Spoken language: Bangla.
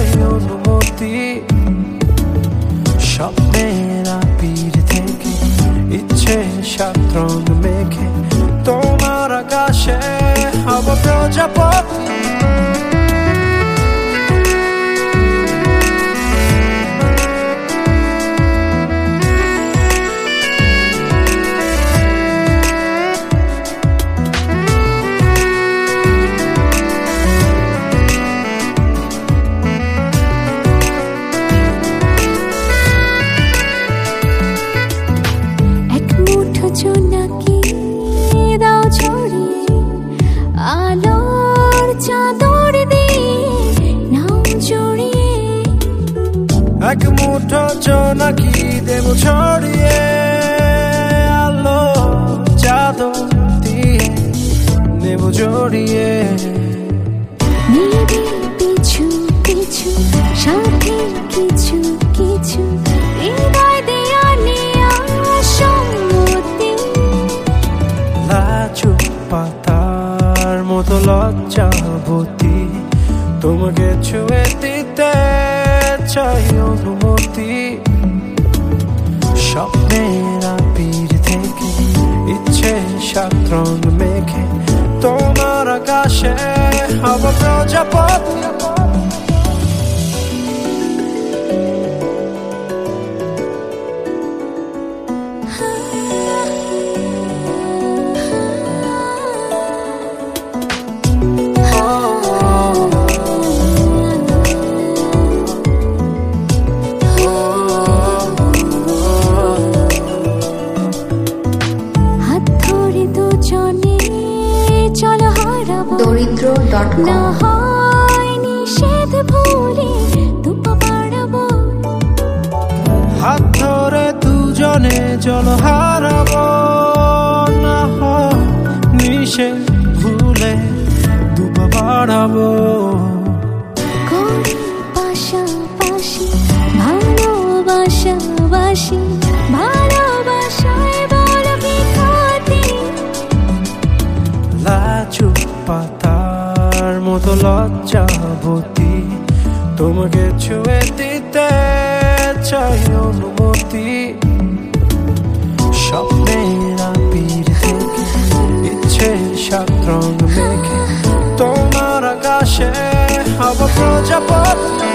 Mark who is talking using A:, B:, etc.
A: চাই অনুমতি। স্বপ্নের আবির থেকে ইচ্ছে সাত রং মেখে তোমার আকাশে হব প্রজাপতি।
B: জোনাকি দাও ছড়িয়ে আলোর চাদর দিয়ে নাও জড়িয়ে।
A: এক মুঠো জোনাকি দেব ছড়িয়ে আলোর চাদর দিয়ে নেব জড়িয়ে।
B: নিবি পিছু পিছু সাথে কিছু কিছু হৃদয় দেয়া নিয়া সম্মতি।
A: লাজু পাতার মতো লজ্জাবতী তোমাকে ছুঁয়ে দিতে চাই অনুমতি। স্বপ্নের আবির থেকে ইচ্ছে সাত রং মেখে তোমার আকাশে হব প্রজাপতি।
C: দরিদ্র.com
B: না হয় নিষেধ ভুলে দুপা বাড়াবো।
A: হাত ধরে দুজনে চলো হারাবো। না হয় নিষেধ ভুলে দুপা বাড়াবো।
B: করি পাশাপাশি ভালোবাসাবাসি ভালোবাসায় বল বিখ্যাতি।
A: লাজু পাতার মতো লজ্জাবতী তোমাকে ছুঁয়ে দিতে চাই অনুমতি। স্বপ্নের আবির থেকে ইচ্ছে সাত রং মেখে তোমার আকাশে হব প্রজাপতি।